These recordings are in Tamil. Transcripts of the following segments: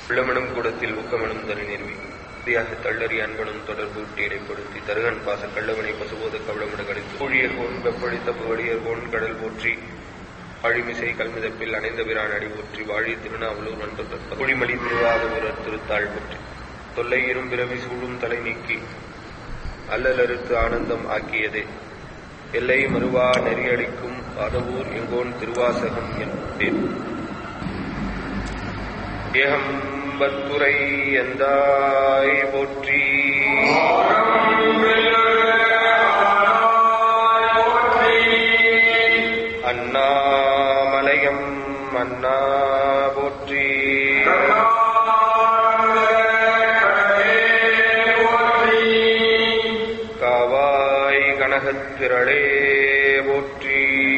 உள்ளமெனும் கூடத்தில் ஊக்கமெனும் தனி நிறுவி உறுதியாக தள்ளறி அன்பனும் தொடர்பூட்டி இடைப்படுத்தி தருகன் பாச கள்ளவனை பசுபோத கவளமிட கழித்து ஊழியர் கோன் வெப்பழித்த புகழியர் கோன் கடல் போற்றி ஆழிமிசை கல்மிதப்பில் அணைந்த பிரான் அடி போற்றி வாழி திருநாவலூர் நண்பர் குழிமலி திருவாதூரர் திருத்தாள் போற்றி தொல்லை இரும்பிறவி சூழும் தலை நீக்கி அல்லலறுத்து ஆனந்தம் ஆக்கியதே எல்லை மறுவா நெறியளிக்கும் பாதவூர் எங்கோன் திருவாசகம் என்பேன் ஏகம்பத்துரை எந்தாய் போற்றி அண்ணாமலையம் அண்ணா போற்றி காவாய் கனகத்திரளே போற்றி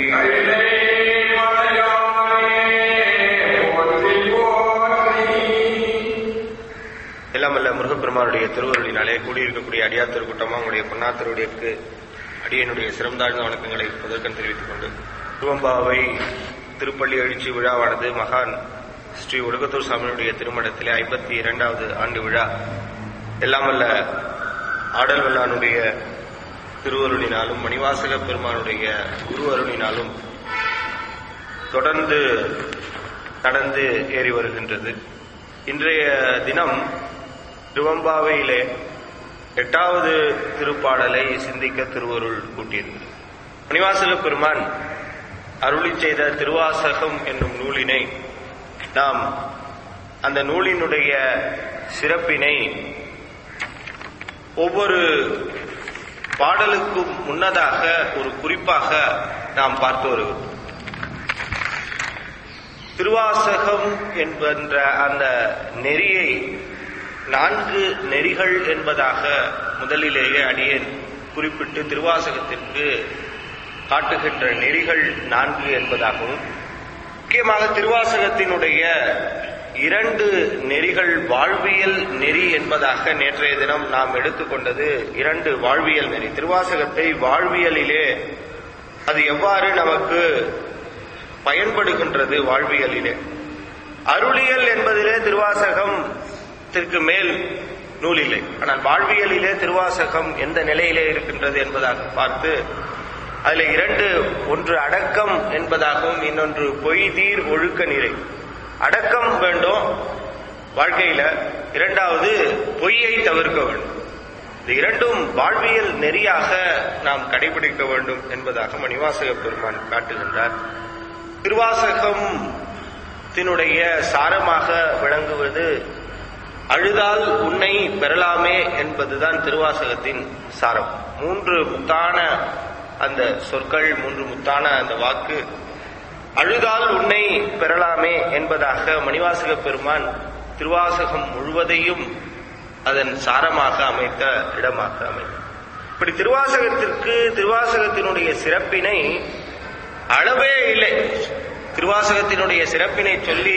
எல்லாமல்ல முருகப்பெருமானுடைய திருவருளினாலே கூடியிருக்கக்கூடிய அடியார் திருக்கூட்டமா உங்களுடைய பொன்னாத்தருடையக்கு அடியனுடைய சிறந்தாழ்ந்த வணக்கங்களை முதற்கண் தெரிவித்துக் கொண்டு திருவம்பாவை திருப்பள்ளி எழுச்சி விழாவானது மகான் ஸ்ரீ ஒடுகத்தூர் சாமியுடைய திருமணத்திலே 52வது ஆண்டு விழா எல்லாமல்ல ஆடல் வல்லானுடைய திருவருளினாலும் மணிவாசக பெருமானுடைய குரு அருளினாலும் தொடர்ந்து நடந்து ஏறி வருகின்றது. இன்றைய தினம் திருவம்பாவையிலே 8வது திருப்பாடலை சிந்திக்க திருவருள் கூட்டியிருக்கிறது. மணிவாசக பெருமான் அருளி செய்த திருவாசகம் என்னும் நூலினை நாம் அந்த நூலினுடைய சிறப்பினை ஒவ்வொரு பாடலுக்கும் முன்னதாக ஒரு குறிப்பாக நாம் பார்த்து வருகிறோம். திருவாசகம் என்கின்ற அந்த நெறியை 4 நெறிகள் என்பதாக முதலிலேயே அடியேன் குறிப்பிட்டு திருவாசகத்திற்கு காட்டுகின்ற நெறிகள் 4 என்பதாகவும் முக்கியமாக திருவாசகத்தினுடைய 2 நெறிகள் வாழ்வியல் நெறி என்பதாக நேற்றைய தினம் நாம் எடுத்துக்கொண்டது 2 வாழ்வியல் நெறி. திருவாசகத்தை வாழ்வியலிலே அது எவ்வாறு நமக்கு பயன்படுகின்றது வாழ்வியலிலே, அருளியல் என்பதிலே திருவாசகத்திற்கு மேல் நூல் இல்லை. ஆனால் வாழ்வியலிலே திருவாசகம் எந்த நிலையிலே இருக்கின்றது என்பதாக பார்த்து அதில் 2, ஒன்று அடக்கம் என்பதாகவும் இன்னொன்று பொய்தீர் ஒழுக்க நிறை. அடக்கம் வேண்டும் வாழ்க்கையில, 2வது பொய்யை தவிர்க்க வேண்டும். இந்த 2ம் வாழ்வியல் நெறியாக நாம் கடைபிடிக்க வேண்டும் என்பதாக மணிவாசக பெருமான் காட்டுகின்றார். திருவாசகத்தினுடைய சாரமாக விளங்குவது அழுதால் உன்னை பெறலாமே என்பதுதான் திருவாசகத்தின் சாரம். 3 முத்தான அந்த சொற்கள், 3 முத்தான அந்த வாக்கு அழுதால் உன்னை பெறலாமே என்பதாக மணிவாசக பெருமான் திருவாசகம் முழுவதையும் அதன் சாரமாக அமைத்த இடமாக அமைத்தார். இப்படி திருவாசகத்தினுடைய சிறப்பினை அளவே இல்லை. திருவாசகத்தினுடைய சிறப்பினை சொல்லி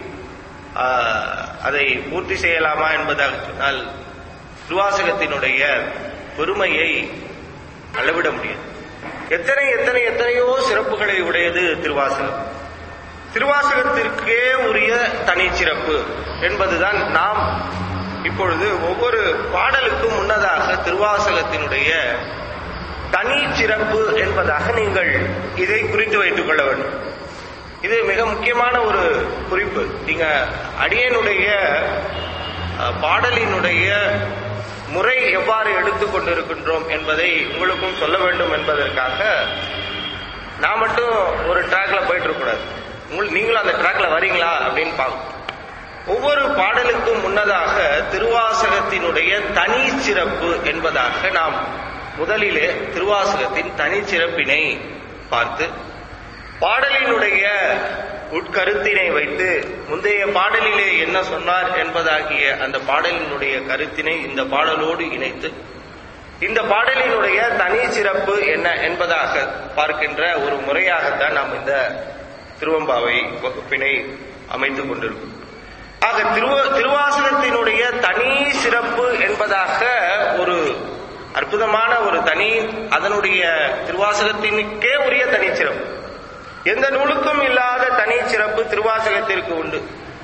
அதை பூர்த்தி செய்யலாமா என்பதாக சொன்னால் திருவாசகத்தினுடைய பெருமையை அளவிட முடியாது. எத்தனையோ சிறப்புகளை உடையது திருவாசகம். திருவாசகத்திற்கே உரிய தனி சிறப்பு என்பதுதான் நாம் இப்பொழுது ஒவ்வொரு பாடலுக்கும் முன்னதாக திருவாசகத்தினுடைய தனி சிறப்பு என்பதாக நீங்கள் இதை குறித்து வைத்துக் கொள்ள வேண்டும். இது மிக முக்கியமான ஒரு குறிப்பு. நீங்க அடியனுடைய பாடலினுடைய முறை எவ்வாறு எடுத்துக் கொண்டிருக்கின்றோம் என்பதை உங்களுக்கும் சொல்ல வேண்டும் என்பதற்காக நான் மட்டும் ஒரு ட்ராக்ல போயிட்டு இருக்கக்கூடாது, நீங்களும் அந்த ட்ராக்ல வரீங்களா அப்படின்னு பார்க்கணும். ஒவ்வொரு பாடலுக்கும் முன்னதாக திருவாசகத்தினுடைய தனி சிறப்பு என்பதாக நாம் முதலிலே திருவாசகத்தின் தனி சிறப்பினை பார்த்து பாடலினுடைய உட்கருத்தினை வைத்து முந்தைய பாடலிலே என்ன சொன்னார் என்பதாகிய அந்த பாடலினுடைய கருத்தினை இந்த பாடலோடு இணைத்து இந்த பாடலினுடைய தனி சிறப்பு என்ன என்பதாக பார்க்கின்ற ஒரு முறையாகத்தான் நாம் இந்த திருவம்பாவை வகுப்பினை அமைத்துக் கொண்டிருக்கிறோம். ஆக திருவாசகத்தினுடைய தனி சிறப்பு என்பதாக ஒரு அற்புதமான ஒரு தனி, அதனுடைய திருவாசகத்தினுக்கே உரிய தனிச்சிறப்பு, எந்த நூலுக்கும் இல்லாத தனி சிறப்பு திருவாசகத்திற்கு உண்டு.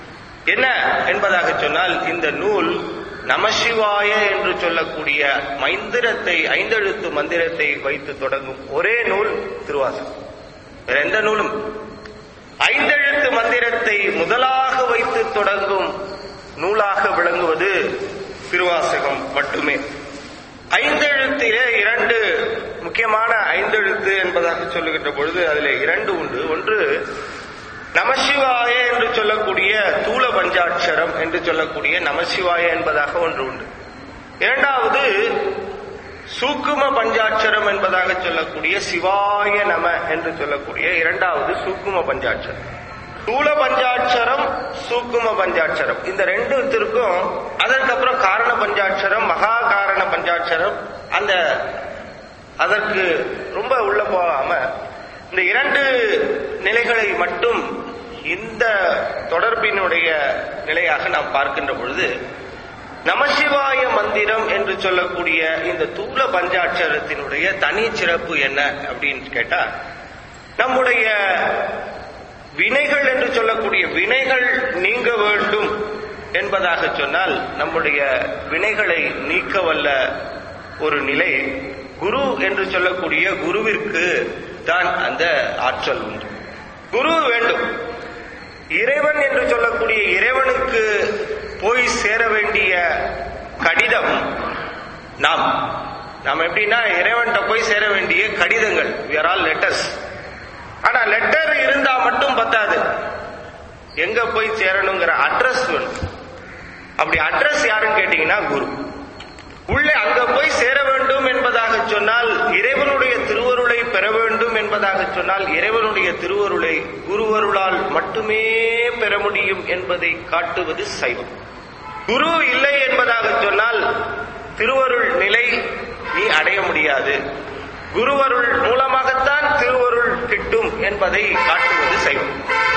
என்ன என்பதாக சொன்னால், இந்த நூல் நமசிவாய என்று சொல்லக்கூடிய மந்திரத்தை, ஐந்தெழுத்து மந்திரத்தை வைத்து தொடங்கும் ஒரே நூல் திருவாசகம். வேற எந்த நூலும் ஐந்தெழுத்து மந்திரத்தை முதலாக வைத்து தொடங்கும் நூலாக விளங்குவது திருவாசகம் மட்டுமே. ஐந்தெழுத்திலே இரண்டு முக்கியமான ஐந்தெழுத்து என்பதாக சொல்லுகின்ற பொழுது அதிலே இரண்டு உண்டு. ஒன்று நமசிவாய என்று சொல்லக்கூடிய தூல பஞ்சாட்சரம் என்று சொல்லக்கூடிய நமசிவாய என்பதாக ஒன்று உண்டு. இரண்டாவது சூக்கும பஞ்சாட்சரம் என்பதாக சொல்லக்கூடிய சிவாய நம என்று சொல்லக்கூடிய இரண்டாவது சூக்கும பஞ்சாட்சரம். தூல பஞ்சாட்சரம், சூக்கும பஞ்சாட்சரம், இந்த ரெண்டுத்திற்கும் அதற்கப்புறம் காரண பஞ்சாட்சரம், மகா காரண பஞ்சாட்சரம், அதற்கு ரொம்ப உள்ள போகாம இந்த இரண்டு நிலைகளை மட்டும் இந்த தொடர்பினுடைய நிலையாக நாம் பார்க்கின்ற பொழுது, நமசிவாய மந்திரம் என்று சொல்லக்கூடிய இந்த தூல பஞ்சாட்சரத்தினுடைய தனி சிறப்பு என்ன அப்படின்னு கேட்டா, நம்முடைய வினைகள் என்று சொல்லக்கூடிய வினைகள் நீங்க வேண்டும் என்பதாக சொன்னால், நம்முடைய வினைகளை நீக்க வல்ல ஒரு நிலை குரு என்று சொல்லக்கூடிய குருவிற்கு தான் அந்த ஆற்றல் உண்டு. குரு வேண்டும். இறைவன் என்று சொல்லக்கூடிய இறைவனுக்கு போய் சேர வேண்டிய கடிதம் நாம் எப்படின்னா, இறைவன்கிட்ட போய் சேர வேண்டிய கடிதங்கள், we are all letters. ஆனா லெட்டர் இருந்தா மட்டும் பத்தாது, எங்க போய் சேரணுங்கிற அட்ரஸ் வேணும். அப்படி அட்ரஸ் யாருன்னு கேட்டீங்கன்னா குரு. உள்ளே அங்க போய் சேர வேண்டும் என்பதாக சொன்னால், இறைவனுடைய திருவருளை பெற வேண்டும் என்பதாக சொன்னால், இறைவனுடைய திருவருளை குருவருளால் மட்டுமே பெற முடியும் என்பதை காட்டுவது சைவம். குரு இல்லை என்பதாக சொன்னால் திருவருள் நிலை நீ அடைய முடியாது. குருவருள் மூலமாகத்தான் திருவருள் கிட்டும் என்பதை காட்டுவது சைவம்.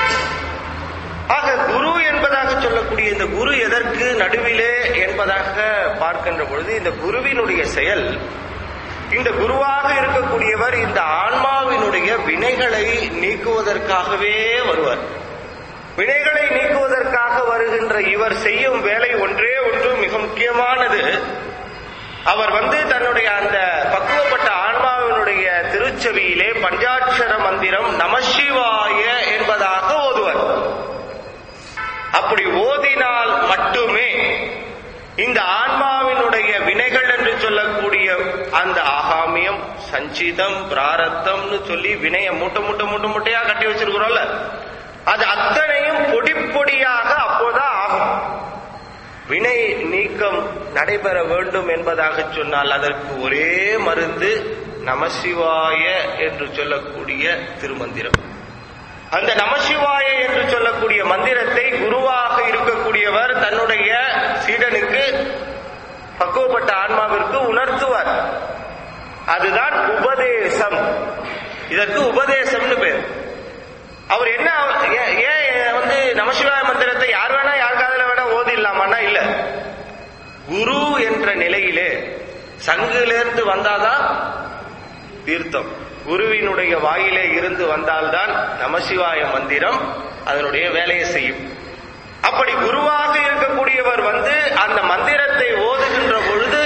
ஆக குரு என்பதாக சொல்லக்கூடிய இந்த குரு எதற்கு நடுவிலே என்பதாக பார்க்கின்ற பொழுது, இந்த குருவினுடைய செயல், இந்த குருவாக இருக்கக்கூடியவர் இந்த ஆன்மாவினுடைய வினைகளை நீக்குவதற்காகவே வருவார். வினைகளை நீக்குவதற்காக வருகின்ற இவர் செய்யும் வேலை ஒன்றே ஒன்று மிக முக்கியமானது. அவர் தன்னுடைய அந்த பக்குவப்பட்ட ஆன்மாவினுடைய திருச்செவியிலே பஞ்சாட்சர மந்திரம் நமசிவாய என்பதாக ஓதுவார். அப்படி ஓதினால் மட்டுமே இந்த ஆன்மாவினுடைய வினைகள் என்று சொல்லக்கூடிய அந்த ஆகாமியம், சஞ்சிதம், பிராரத்தம்னு சொல்லி வினைய மூட்டையா கட்டி வச்சிருக்கிறோம்ல, அது அத்தனையும் பொடி பொடியாக அப்போதான் ஆகும். வினை நீக்கம் நடைபெற வேண்டும் என்பதாக சொன்னால் அதற்கு ஒரே மருந்து நமசிவாய என்று சொல்லக்கூடிய திருமந்திரம். அந்த நமசிவாய என்று சொல்லக்கூடிய மந்திரத்தை குருவாக இருக்கக்கூடியவர் தன்னுடைய சீடனுக்கு, பக்குவப்பட்ட ஆன்மாவிற்கு உணர்த்துவார். அதுதான் உபதேசம். இதற்கு உபதேசம்னு பேர். அவர் என்ன ஏன் நமசிவாய மந்திரத்தை யார் வேணா யார் காதல வேணா ஓதிடலாமான்னா இல்ல, குரு என்ற நிலையிலே சங்கிலிருந்து வந்தாதான் தீர்த்தம், குருவினுடைய வாயிலே இருந்து வந்தால்தான் நமசிவாய மந்திரம் அதனுடைய வேலையை செய்யும். அப்படி குருவாக இருக்கக்கூடியவர் அந்த மந்திரத்தை ஓதுகின்ற பொழுது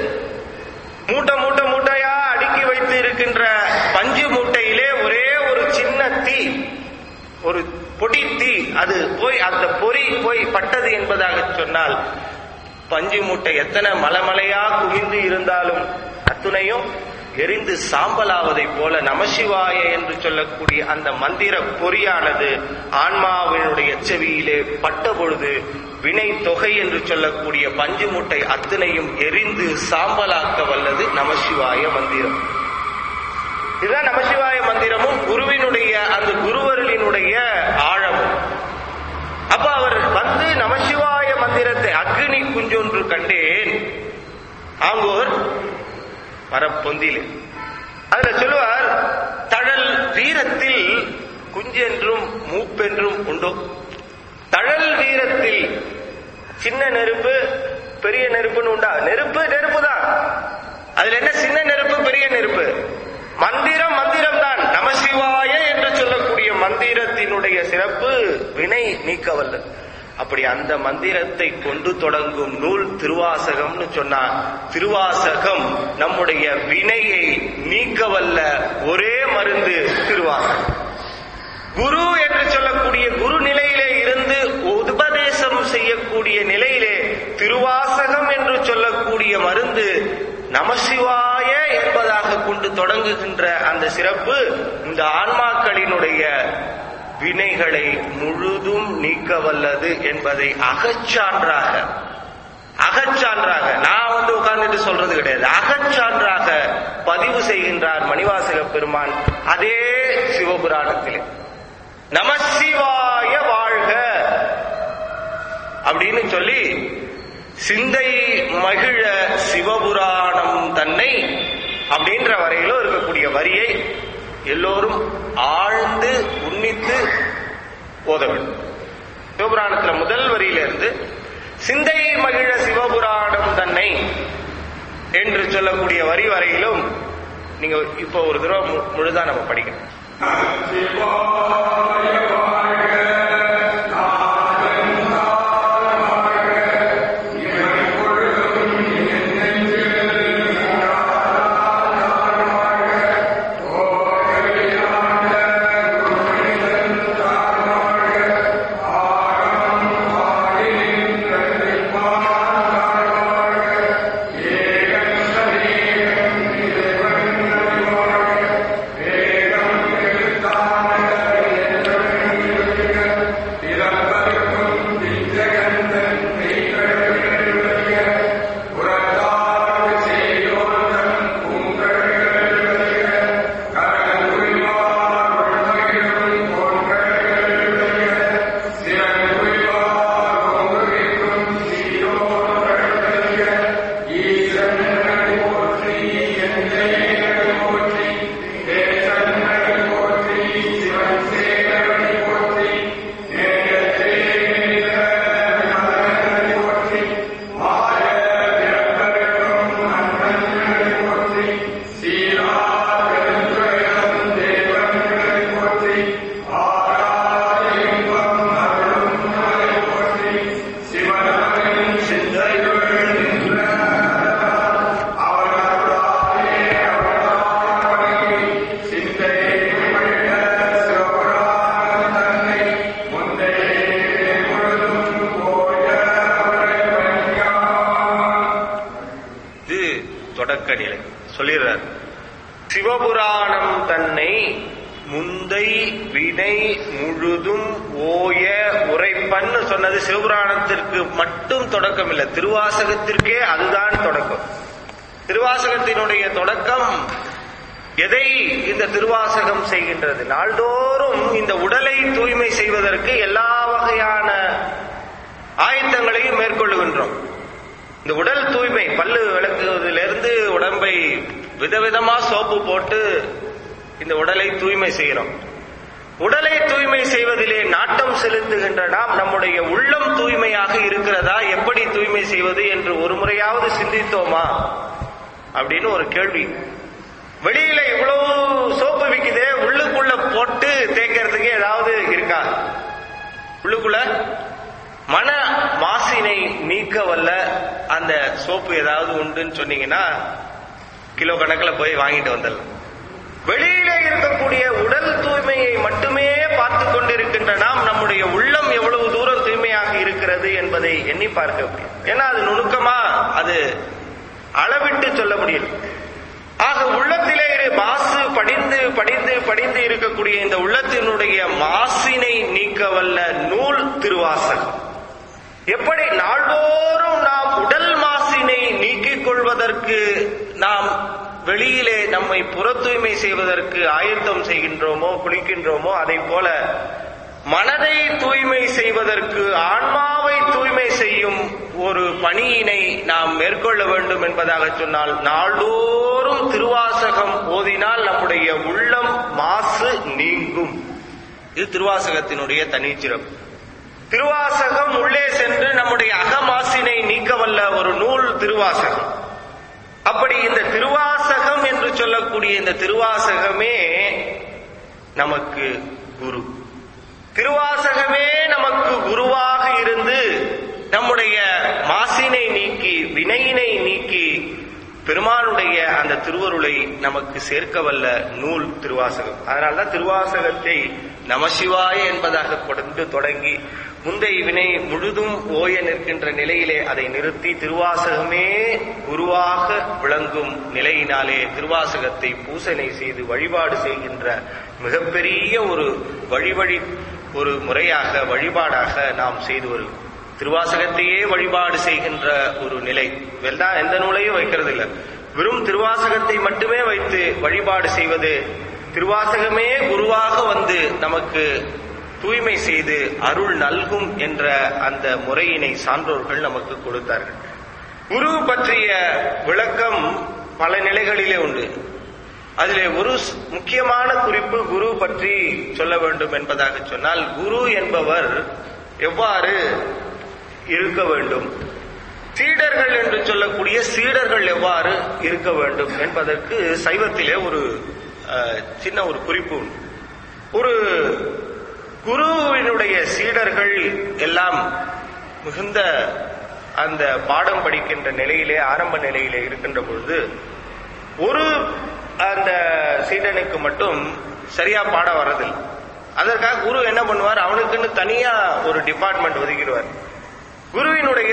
மூட்டையா அடுக்கி வைத்து இருக்கின்ற பஞ்சு மூட்டையிலே ஒரே ஒரு சின்ன தீ, ஒரு பொடி தீ, அது போய் அந்த பொறி போய் பட்டது என்பதாக சொன்னால், பஞ்சு மூட்டை எத்தனை மலைமலையா குவிந்து இருந்தாலும் அத்துணையும் எரிந்து சாம்பலாவதை போல நமசிவாய என்று சொல்லக்கூடிய அந்த மந்திர பொறியானது ஆன்மாவினுடைய செவியிலே பட்ட பொழுது வினை தொகை என்று சொல்லக்கூடிய பஞ்சு மூட்டை அத்தனையும் எரிந்து சாம்பலாக்க வல்லது நமசிவாய மந்திரம். இதுதான் நமசிவாய மந்திரமும் குருவினுடைய அந்த குருவருளினுடைய ஆழமும். அப்ப அவர் நமசிவாய மந்திரத்தை அக்னி குஞ்சொன்று கண்டேன் ஆங்கோர் மரப்பொந்திலே, அதுல சொல்லுவார், தழல் வீரத்தில் குஞ்சென்றும் மூப்பென்றும் உண்டோ. தழல் வீரத்தில் சின்ன நெருப்பு பெரிய நெருப்புன்னு உண்டா? நெருப்பு தான். அதுல என்ன சின்ன நெருப்பு பெரிய நெருப்பு? மந்திரம் தான். நமசிவாய என்று சொல்லக்கூடிய மந்திரத்தினுடைய சிறப்பு வினை நீக்க வல்லது. அப்படி அந்த மந்திரத்தை கொண்டு தொடங்கும் நூல் திருவாசகம்னு சொன்னா, திருவாசகம் நம்முடைய வினையை நீக்க வல்ல ஒரே மருந்து திருவாசகம். குரு என்று சொல்லக்கூடிய குரு நிலையிலே இருந்து உபதேசம் செய்யக்கூடிய நிலையிலே திருவாசகம் என்று சொல்லக்கூடிய மருந்து நமசிவாய என்பதாக கொண்டு தொடங்குகின்ற அந்த சிறப்பு இந்த ஆன்மாக்களினுடைய வினைகளை முழுதும் நீக்க வல்லது என்பதை அகச்சான்றாக நான் உட்கார்ந்துட்டு சொல்றது கிடையாது, அகச்சான்றாக பதிவு செய்கின்றார் மணிவாசக பெருமான் அதே சிவபுராணத்திலே. நமசிவாய வாழ்க அப்படின்னு சொல்லி சிந்தை மகிழ சிவபுராணம் தன்னை அப்படின்ற வரையிலும் இருக்கக்கூடிய வரியை எல்லோரும் ஆழ்ந்து உன்னித்து ஓத வேண்டும். சிவபுராணத்துல முதல் வரியிலிருந்து சிந்தை மகிழ சிவபுராணம் தன்னை என்று சொல்லக்கூடிய வரி வரையிலும் நீங்க இப்போ ஒரு தடவை முழுதா நம்ம படிக்கணும். தொடக்க நிலை சொல்லிடுறார். சிவபுராணம் தன்னை முந்தை வினை முழுதும் ஓய உரைப்பன்னு சொன்னது சிவபுராணத்திற்கு மட்டும் தொடக்கம் இல்லை, திருவாசகத்திற்கே அதுதான் தொடக்கம். திருவாசகத்தினுடைய தொடக்கம் எதை இந்த திருவாசகம் செய்கின்றது? நாள்தோறும் இந்த உடலை தூய்மை செய்வதற்கு எல்லா வகையான ஆயத்தங்களையும் மேற்கொள்ளுகின்றோம். இந்த உடல் தூய்மை, பல்லு விளக்குவதிலிருந்து உடம்பை விதவிதமா சோப்பு போட்டு இந்த உடலை தூய்மை செய்கிறோம். உடலை தூய்மை செய்வதிலே நாட்டம் செலுத்துகின்ற நாம் நம்முடைய உள்ளம் தூய்மையாக இருக்கிறதா, எப்படி தூய்மை செய்வது என்று ஒரு முறையாவது சிந்தித்தோமா அப்படின்னு ஒரு கேள்வி. வெளியில இவ்வளவு சோப்பு விக்குதே, உள்ளுக்குள்ள போட்டு தேய்க்கிறதுக்கு ஏதாவது இருக்கா? உள்ளுக்குள்ள மன மாசினை நீக்க வல்ல அந்த சோப்பு ஏதாவது உண்டுன்னு சொன்னீங்கன்னா கிலோ கணக்கில் போய் வாங்கிட்டு வந்துடலாம். வெளியில இருக்கக்கூடிய உடல் தூய்மையை மட்டுமே பார்த்து கொண்டிருக்கின்ற நாம் நம்முடைய உள்ளம் எவ்வளவு தூரம் தூய்மையாக இருக்கிறது என்பதை எண்ணி பார்க்க முடியும். ஏன்னா அது நுணுக்கமா அது அளவிட்டு சொல்ல முடியும். ஆக உள்ளத்திலே மாசு படிந்து படிந்து படிந்து இருக்கக்கூடிய இந்த உள்ளத்தினுடைய மாசினை நீக்க வல்ல நூல் திருவாசகம். எப்படி நாள்தோறும் நாம் உடல் மாசினை நீக்கிக் கொள்வதற்கு நாம் வெளியிலே நம்மை புற தூய்மை செய்வதற்கு ஆயத்தம் செய்கின்றோமோ, குளிக்கின்றோமோ, அதை போல மனதை தூய்மை செய்வதற்கு, ஆன்மாவை தூய்மை செய்யும் ஒரு பணியினை நாம் மேற்கொள்ள வேண்டும் என்பதாக சொன்னால், நாள்தோறும் திருவாசகம் ஓதினால் நம்முடைய உள்ளம் மாசு நீங்கும். இது திருவாசகத்தினுடைய தனிச்சிறப்பு. திருவாசகம் உள்ளே சென்று நம்முடைய அகமாசினை நீக்க வல்ல ஒரு நூல் திருவாசகம். அப்படி இந்த திருவாசகம் என்று சொல்லக்கூடிய இந்த திருவாசகமே நமக்கு குரு. திருவாசகமே நமக்கு குருவாக இருந்து நம்முடைய மாசினை நீக்கி வினையினை நீக்கி பெருமானுடைய அந்த திருவருளை நமக்கு சேர்க்க வல்ல நூல் திருவாசகம். அதனால்தான் திருவாசகத்தை நமசிவாய என்பதாக கொண்டு தொடங்கி முந்தைய வினை முழுதும் ஓய நிற்கின்ற நிலையிலே அதை நிறுத்தி திருவாசகமே குருவாக விளங்கும் நிலையினாலே திருவாசகத்தை பூசனை செய்து வழிபாடு செய்கின்ற மிகப்பெரிய ஒரு முறையாக வழிபாடாக நாம் செய்து வரும். திருவாசகத்தையே வழிபாடு செய்கின்ற ஒரு நிலை. எந்த நூலையும் வைக்கிறது இல்லை, வெறும் திருவாசகத்தை மட்டுமே வைத்து வழிபாடு செய்வது. திருவாசகமே குருவாக வந்து நமக்கு தூய்மை செய்து அருள் நல்கும் என்ற அந்த முறையினை சான்றோர்கள் நமக்கு கொடுத்தார்கள். குரு பற்றிய விளக்கம் பல நிலைகளிலே உண்டு. அதிலே ஒரு முக்கியமான குறிப்பு குரு பற்றி சொல்ல வேண்டும் என்பதாக சொன்னால், குரு என்பவர் எவ்வாறு இருக்க வேண்டும், சீடர்கள் என்று சொல்லக்கூடிய சீடர்கள் எவ்வாறு இருக்க வேண்டும் என்பதற்கு சைவத்திலே ஒரு சின்ன ஒரு குறிப்பு உண்டு. ஒரு குருவினுடைய சீடர்கள் எல்லாம் மிகுந்த அந்த பாடம் படிக்கின்ற நிலையிலே ஆரம்ப நிலையிலே இருக்கின்ற பொழுது ஒரு அந்த சீடனுக்கு மட்டும் சரியா பாடம் வர்றதில்லை. அதற்காக குரு என்ன பண்ணுவார், அவனுக்குன்னு தனியா ஒரு டிபார்ட்மெண்ட் ஒதுக்கிடுவார். குருவினுடைய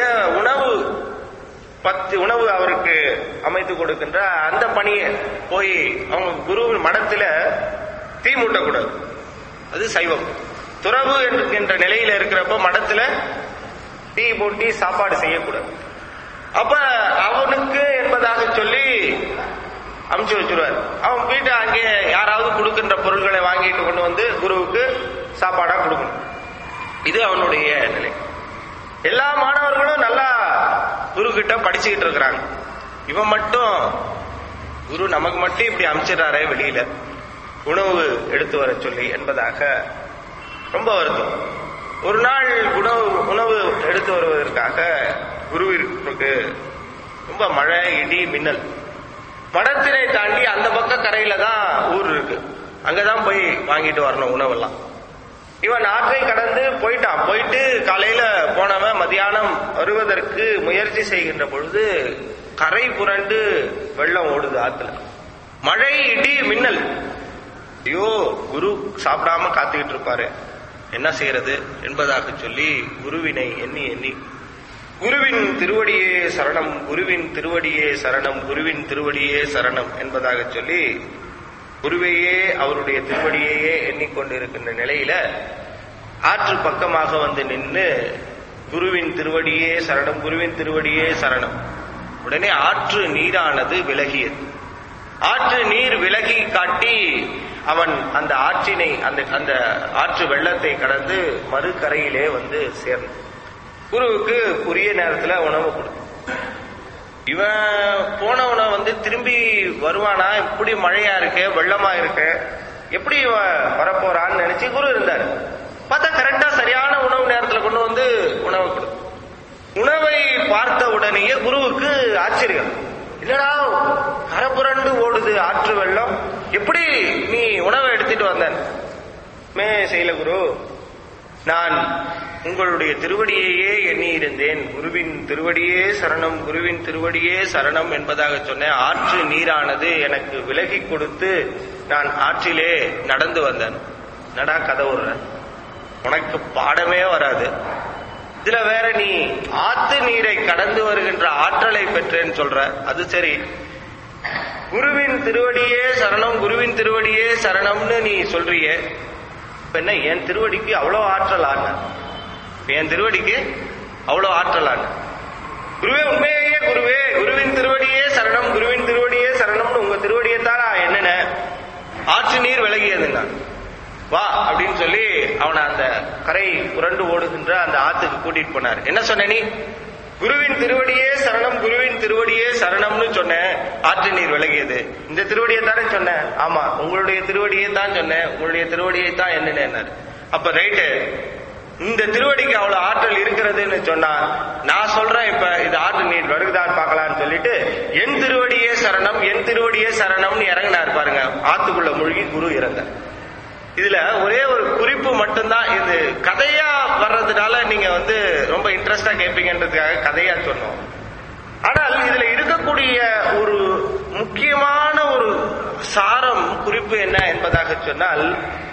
உணவு அவருக்கு அமைத்து கொடுக்கின்ற அந்த பணியை போய் அவங்க குருவின் மடத்துல தீ மூட்டக்கூடாது. அது சைவம். துறவு என்கின்ற நிலையில இருக்கிறப்ப மடத்துல தீ மூட்டி சாப்பாடு செய்யக்கூடாது. அப்ப அவனுக்கு என்பதாக சொல்லி அமுச்சு வச்சுருவார். அவன் வீட்டை அங்கே யாராவது கொடுக்கின்ற பொருள்களை வாங்கிட்டு கொண்டு வந்து குருவுக்கு சாப்பாடா கொடுக்கணும். இது அவனுடைய நிலை. எல்லா மாணவர்களும் நல்லா குரு கிட்ட படிச்சுக்கிட்டு இருக்கிறாங்க. இவன் மட்டும் குரு நமக்கு மட்டும் இப்படி அமைச்சிடறாரே வெளியில உணவு எடுத்து வர சொல்லி என்பதாக ரொம்ப வருத்தம். ஒரு நாள் உணவு எடுத்து வருவதற்காக குருவிற்கு ரொம்ப மழை, இடி, மின்னல். மடத்தினை தாண்டி அந்த பக்க கரையில தான் ஊர் இருக்கு. அங்கதான் போய் வாங்கிட்டு வரணும் உணவெல்லாம். இவன் ஆற்றை கடந்து போயிட்டு காலையில போனவன் மதியானம் வருவதற்கு முயற்சி செய்கின்ற பொழுது கரை புரண்டு வெள்ளம் ஓடுது ஆத்துல. மழை, இடி, மின்னல். ஐயோ, குரு சாப்பிடாம காத்துக்கிட்டு இருப்பாரு, என்ன செய்யறது என்பதாக சொல்லி குருவினை எண்ணி குருவின் திருவடியே சரணம், குருவின் திருவடியே சரணம், குருவின் திருவடியே சரணம் என்பதாக சொல்லி குருவையே அவருடைய திருவடியையே எண்ணிக்கொண்டிருக்கின்ற நிலையில ஆற்று பக்கமாக வந்து நின்று குருவின் திருவடியே சரணம், குருவின் திருவடியே சரணம். உடனே ஆற்று நீரானது விலகியது. ஆற்று நீர் விலகி காட்டி அவன் அந்த ஆற்றினை அந்த ஆற்று வெள்ளத்தை கடந்து மறுகரையிலே வந்து சேர்ந்தான். குருவுக்கு உரிய நேரத்துல உணவு கொடுத்தான். இவன் போனவனை வந்து திரும்பி வருவானா, இப்படி மழையா இருக்கு, வெள்ளமா இருக்கு, எப்படி இவன் வரப்போறான்னு நினைச்சு குரு இருந்தாரு. பார்த்தா கரெக்டா சரியான உணவு நேரத்துல கொண்டு வந்து உணவு கொடுத்தான். உணவை பார்த்த உடனேயே குருவுக்கு ஆச்சரியம். இல்லடா, கரப்புரண்டு ஓடுது ஆற்று வெள்ளம், எப்படி நீ உணவை எடுத்துட்டு வந்தேன்? செய்யல குரு, நான் உங்களுடைய திருவடியையே எண்ணி இருந்தேன். குருவின் திருவடியே சரணம், குருவின் திருவடியே சரணம் என்பதாக சொன்னேன். ஆற்று நீரானது எனக்கு விலகி கொடுத்து நான் ஆற்றிலே நடந்து வந்தேன். நடா கதை விடுற, உனக்கு பாடமே வராது, இதுல வேற நீ ஆத்து நீரை கடந்து வருகின்ற ஆற்றலை பெற்றேன்னு சொல்ற. அது சரி, குருவின் திருவடியே சரணம், குருவின் திருவடியே சரணம்னு நீ சொல்றியே, இப்ப என்ன என் திருவடிக்கு அவ்வளவு ஆற்றல் ஆன? என் திருவடிக்கு அவ்வளவு ஆற்றல் ஆன? குருவே, உண்மையே குருவே, குருவின் திருவடியே சரணம், குருவின் திருவடியே சரணம்னு உங்க திருவடியை தானா என்னென்ன ஆற்று நீர் விலகியதுங்க, வா அப்படின்னு சொல்லி அவனை அந்த கரை புரண்டு ஓடுகின்ற அந்த ஆத்துக்கு கூட்டிட்டு போனார். என்ன சொன்ன நீ? குருவின் திருவடியே சரணம், குருவின் திருவடியே சரணம்னு சொன்ன, ஆற்று நீர் விலகியது. இந்த திருவடியை தானே சொன்ன? ஆமா, உங்களுடைய திருவடியை தான் சொன்னேன், உங்களுடைய திருவடியை தான் என்னன்னு. அப்ப ரைட்டு, இந்த திருவடிக்கு அவ்வளவு ஆற்றல் இருக்கிறதுன்னு சொன்னா நான் சொல்றேன், இப்ப இது ஆற்று நீர் வருகுதான்னு பார்க்கலான்னு சொல்லிட்டு என் திருவடியே சரணம், என் திருவடியே சரணம்னு இறங்கினார் பாருங்க. ஆத்துக்குள்ள மூழ்கி குரு இறந்தார். இதுல ஒரே ஒரு குறிப்பு மட்டும்தான், இது கதையா வர்றதுனால நீங்க ரொம்ப இன்ட்ரெஸ்டா கேட்பீங்கன்றதுக்காக கதையா சொன்னோம். ஆனால் இதுல இருக்கக்கூடிய ஒரு முக்கியமான ஒரு சாரம் குறிப்பு என்ன என்பதாக சொன்னால்,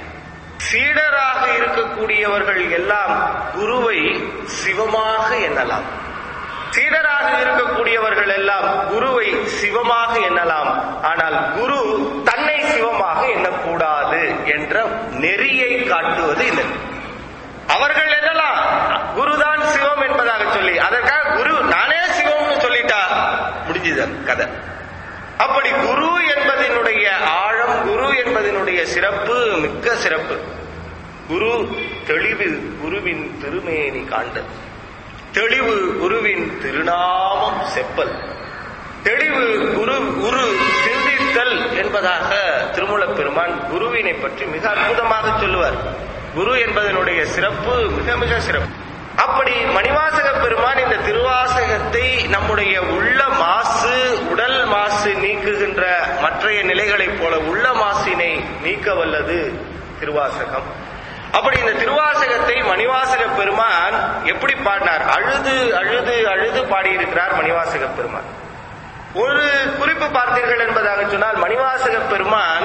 சீடராக இருக்கக்கூடியவர்கள் எல்லாம் குருவை சிவமாக எண்ணலாம். சீடராக இருக்கக்கூடியவர்கள் எல்லாம் குருவை சிவமாக எண்ணலாம். ஆனால் குரு தன்னை சிவமாக எண்ணக்கூடாது என்ற நெறியை காட்டுவது இந்த. அவர்கள் எண்ணலாம் குருதான் சிவம் என்பதாக சொல்லி, அதற்காக குரு நானே சிவம்னு சொல்லிட்டா முடிஞ்சது கதை. அப்படி குரு என்பதனுடைய ஆழம், குரு என்பதனுடைய சிறப்பு மிக்க சிறப்பு. குரு தெளிவு குருவின் திருமேனி காண்டல், தெளிவு குருவின் திருநாமம் செப்பல், தெளிவு குரு சிந்தித்தல் என்பதாக திருமூலப் பெருமான் குருவினை பற்றி மிக அற்புதமாக சொல்லுவார். குரு என்பதனுடைய சிறப்பு மிக மிக சிறப்பு. அப்படி மணிவாசக பெருமான் இந்த திருவாசகத்தை நம்முடைய உள்ள மாசு, உடல் மாசு நீக்குகின்ற மற்றைய நிலைகளைப் போல உள்ள மாசினை நீக்க வல்லது திருவாசகம். அப்படி இந்த திருவாசகத்தை மணிவாசக பெருமான் எப்படி பாடினார்? அழுது அழுது அழுது பாடியிருக்கிறார் மணிவாசக பெருமான். ஒரு குறிப்பு பார்த்தீர்கள் என்பதாக சொன்னால், மணிவாசக பெருமான்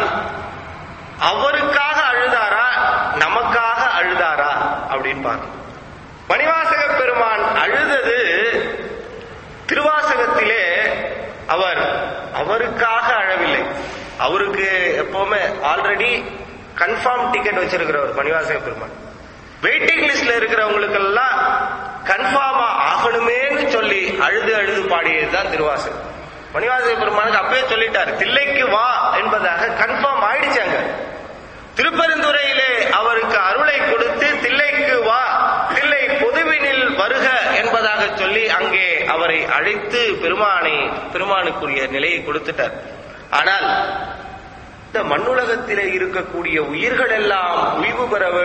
அவருக்காக அழுதாரா நமக்காக அழுதாரா அப்படின்னு பார்க்கணும். மணிவாசக பெருமான் அழுதது திருவாசகத்திலே அவர் அவருக்காக அழவில்லை. அவருக்கு எப்பவுமே ஆல்ரெடி கன்ஃபார்ம் டிக்கெட் வச்சிருக்கிறவர் மணிவாசக பெருமான். வெயிட்டிங் லிஸ்ட்ல இருக்கிறவங்களுக்கு எல்லாம் கன்ஃபார்மா ஆகணுமேன்னு சொல்லி அழுது அழுது பாடியதுதான் திருவாசகம். மணிவாசக பெருமானுக்கு அப்பவே சொல்லிட்டாரு, தில்லைக்கு வா என்பதாக கன்ஃபார்ம் ஆயிடுச்சாங்க. திருப்பெருந்துறையிலே அவருக்கு அருளை கொடுத்து தில்லைக்கு வா, தில்லை பொதுவினில் வருக என்பதாக சொல்லி அங்கே அவரை அழைத்து பெருமானுக்குரிய நிலையை கொடுத்துட்டார். ஆனால் இந்த மண்ணுலகத்திலே இருக்கக்கூடிய உயிர்கள் எல்லாம் உய்வு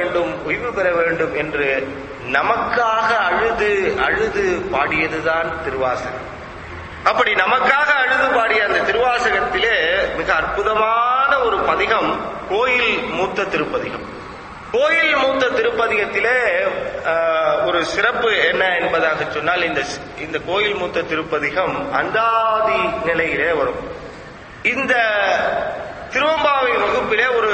பெற வேண்டும் என்று நமக்காக அழுது அழுது பாடியதுதான் திருவாசகம். அப்படி நமக்காக அழுது பாடிய அந்த திருவாசகத்திலே மிக அற்புதமான ஒரு பதிகம் கோயில் மூத்த திருப்பதிகம். கோயில் மூத்த திருப்பதிகத்திலே ஒரு சிறப்பு என்ன என்பதாக சொன்னால், இந்த கோயில் மூத்த திருப்பதிகம் அந்தாதி நிலையிலே வரும். இந்த திருவம்பாவை வகுப்பிலே ஒரு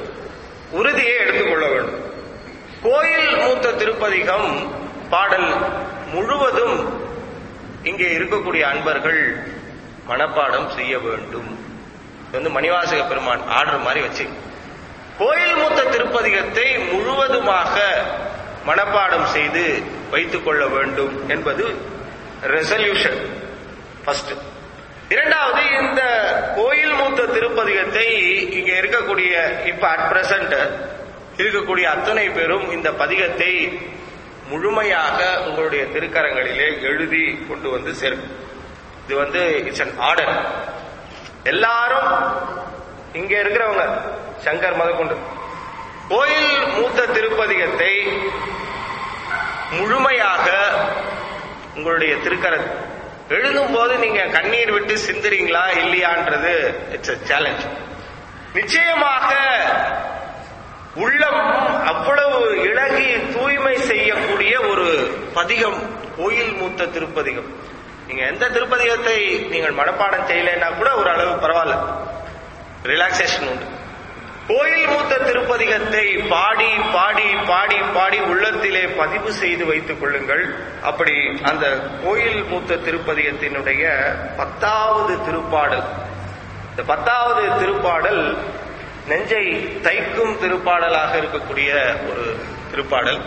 உறுதியை எடுத்துக்கொள்ள வேண்டும். கோயில் மூத்த திருப்பதிகம் பாடல் முழுவதும் இங்கே இருக்கக்கூடிய அன்பர்கள் மனப்பாடம் செய்ய வேண்டும். மணிவாசக பெருமான் ஆர்டர் மாதிரி வச்சு கோயில் மூத்த திருப்பதிகத்தை முழுவதுமாக மனப்பாடம் செய்து வைத்துக் கொள்ள வேண்டும் என்பது ரெசல்யூஷன் ஃபர்ஸ்ட். இரண்டாவது, இந்த கோயில் மூத்த திருப்பதிகத்தை இங்க இருக்கக்கூடிய இப்ப அட் பிரசன்ட் இருக்கக்கூடிய அத்தனை பேரும் இந்த பதிகத்தை முழுமையாக உங்களுடைய திருக்கரங்களிலே எழுதி கொண்டு வந்து சேர்க்கும். இது இட்ஸ் அன் ஆர்டர். எல்லாரும் இங்க இருக்கிறவங்க சங்கர் முதற்கொண்டு கோயில் மூத்த திருப்பதிகத்தை முழுமையாக உங்களுடைய திருக்கர எழுதும் போது நீங்க கண்ணீர் விட்டு சிந்துறீங்களா இல்லையான்றது இட்ஸ் a சேலஞ்ச். நிச்சயமாக உள்ளம் அவ்வளவு இழகி தூய்மை செய்யக்கூடிய ஒரு பதிகம் கோயில் மூத்த திருப்பதிகம். நீங்க எந்த திருப்பதிகத்தை நீங்கள் மனப்பாடம் செய்யலைன்னா கூட ஒரு அளவு பரவாயில்ல, ரிலாக்ஸேஷன் உண்டு. கோயில் மூத்த திருப்பதிகத்தை பாடி பாடி பாடி பாடி உள்ளத்திலே பதிவு செய்து வைத்துக் கொள்ளுங்கள். அப்படி அந்த கோயில் மூத்த திருப்பதிகத்தினுடைய 10வது திருப்பாடல், இந்த 10வது திருப்பாடல் நெஞ்சை தைக்கும் திருப்பாடலாக இருக்கக்கூடிய ஒரு திருப்பாடல்.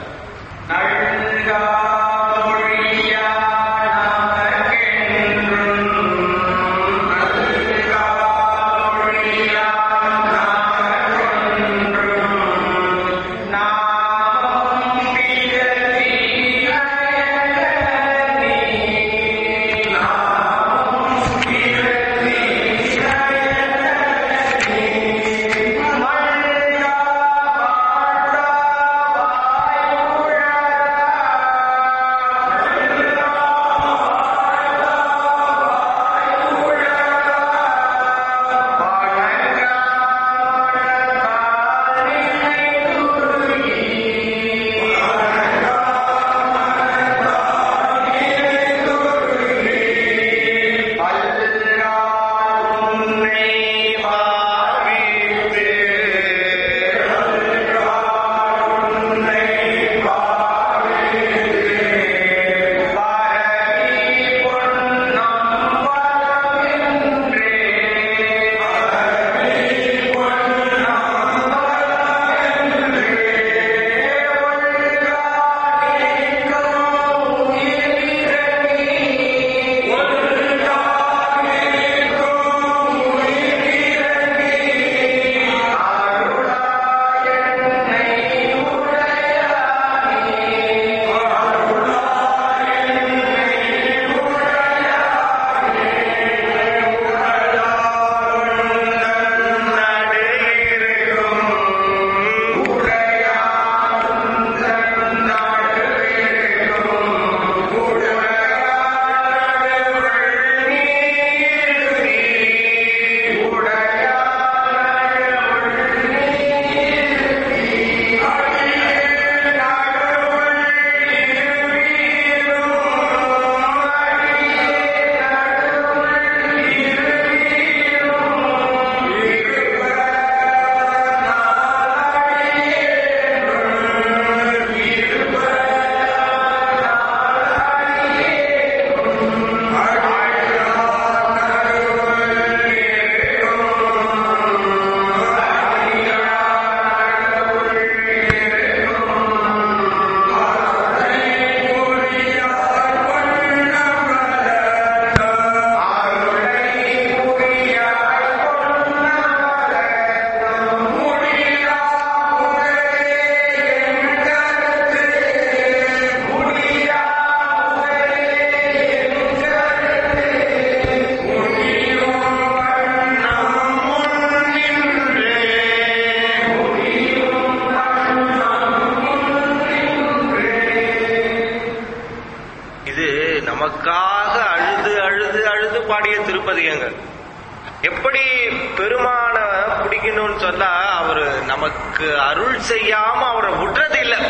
நமக்காக அழுது அழுது அழுது பாடிய திருப்பதிகங்கள். எப்படி பெருமான பிடிக்கணும்னு சொன்னா அவரு நமக்கு அருள் செய்யாம அவரை விடுறது இல்லை.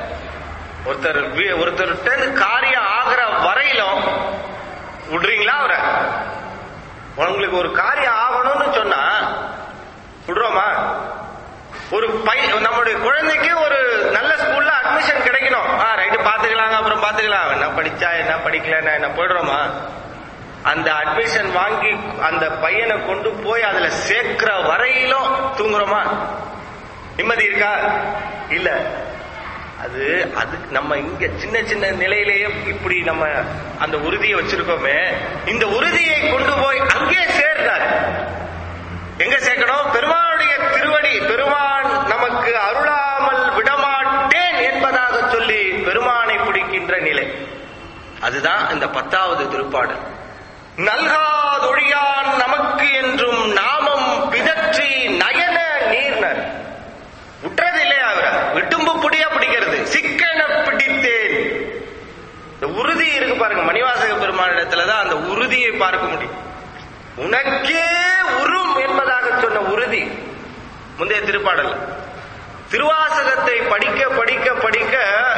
ஒருத்தர்கிட்ட காரியம் ஆகிற வரையிலும் விடுறீங்களா அவரை? உங்களுக்கு ஒரு காரியம் ஆகணும்னு சொன்னா விடுறோமா? ஒரு நம்முடைய குழந்தைக்கு ஒரு நல்ல ஸ்கூல்ல அட்மிஷன் கிடைக்கணும், ரைட்டு பாத்துக்கலாங்க, அப்புறம் பாத்துக்கலாம், என்ன படிச்சா என்ன படிக்கல என்ன போயிடுறோமா? அந்த அட்மிஷன் வாங்கி அந்த பையனை கொண்டு போய் அதுல சேர்க்கிற வரையிலும் தூங்குறோமா? நிம்மதி இருக்கா? இல்ல. அது நம்ம இங்க சின்ன சின்ன நிலையிலேயே இப்படி நம்ம அந்த உறுதியை வச்சிருக்கோமே, இந்த உறுதியை கொண்டு போய் அங்கே சேர்ந்தார். எங்க சேர்க்கணும்? பெருமானுடைய திருவடி. பெருமான் நமக்கு அருளாமல் விடமாட்டேன் என்பதாக சொல்லி பெருமானை பிடிக்கின்ற நிலை. அதுதான் இந்த 10வது திருப்பாடல். நல்காதொழியான் நமக்கு என்றும் நாமம் பிதற்றி நயன நீர்னர். விட்டுறது இல்லையா? அவரை விட்டும்பு புடியா பிடிக்கிறது. சிக்கன பிடித்தேன். இந்த உறுதி இருக்கு பாருங்க, மணிவாசக பெருமானிடத்துலதான் அந்த உறுதியை பார்க்க முடியும். உனக்கே உறும் என்பதாக சொன்ன உறுதி முந்தைய திருப்பாடல். திருவாசகத்தை படிக்க படிக்க படிக்க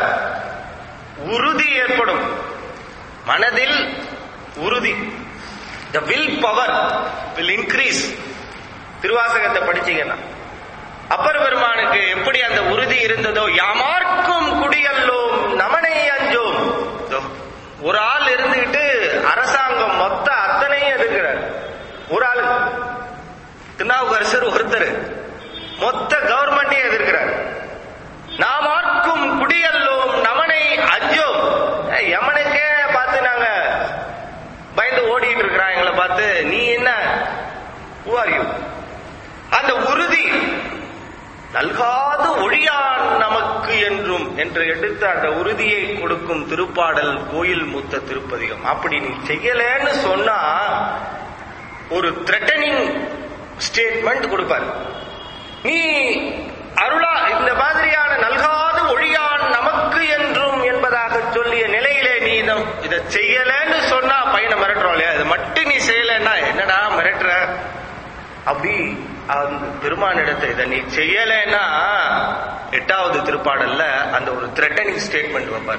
உறுதி ஏற்படும், மனதில் உறுதி. The will power will increase. திருவாசகத்தை படிச்சீங்கன்னா அப்பர் பெருமானுக்கு எப்படி அந்த உறுதி இருந்ததோ, யாமார்க்கும் குடியல்லோம் நமனை அஞ்சோம். ஒரு ஆள் இருந்துகிட்டு அரசாங்கம் மொத்த அத்தனையும் எதிர்க்கிறார். ஒரு ஆள் திருநாவுக்கரசர் ஒருத்தர் மொத்த கவர்மெண்டையும் எதிர்க்கிறார். நாமார்க்கும் குடியல்லோம் நமனை அஞ்சோம். யமனுக்கே பார்த்து நாங்க பயந்து ஓடிட்டு இருக்கிறான் எங்களை பார்த்து, நீ என்ன who are you? அந்த உறுதி. நல்காது ஒழியான் நமக்கு என்றும் என்று எடுத்து அந்த உறுதியை கொடுக்கும் திருப்பாடல் கோயில் மூத்த திருப்பதிகம். அப்படி நீ செய்யலன்னு சொன்னா ஒரு த்ரெட்டனிங் ஸ்டேட்மெண்ட் கொடுப்பார். நீ அருளா இந்த மாதிரியான நல்காது ஒழியான் நமக்கு என்றும் என்பதாக சொல்லிய நிலையிலே நீ இதை செய்யலன்னு சொன்னா பையனை மிரட்டுறோம் இல்லையா? இதை மட்டும் நீ செய்யலன்னா என்னடா மிரட்டுற? அப்படி அந்த பெருமானிடத்தை இதை நீ செய்யலைன்னா 8வது திருப்பாடல்ல அந்த ஒரு த்ரெட்டனிங் ஸ்டேட்மெண்ட் வைப்பார்.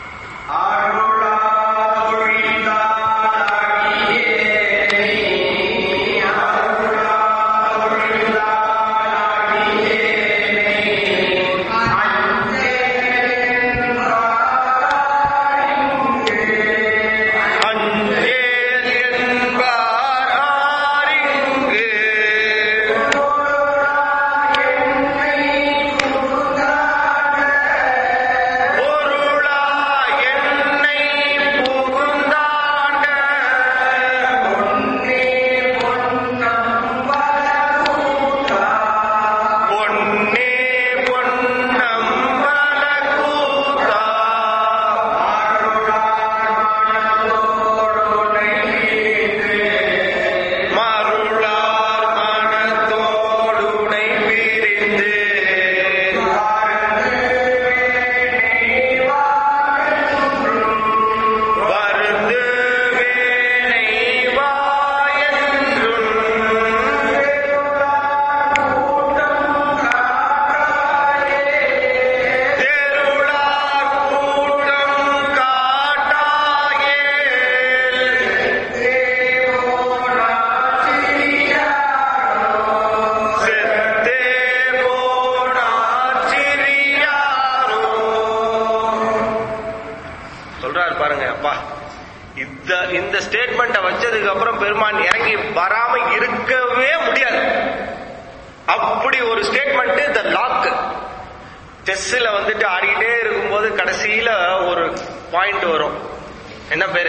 இந்த ஸ்டேட்மெண்ட வச்சதுக்கு அப்புறம் பெருமான் இறங்கி வராம இருக்கவே முடியாது. அப்படி ஒரு ஸ்டேட்மெண்ட். த லாக் செஸ்ல வந்துட்டு ஆடிக்கிட்டே இருக்கும்போது கடைசியில ஒரு பாயிண்ட் வரும். என்ன பேரு?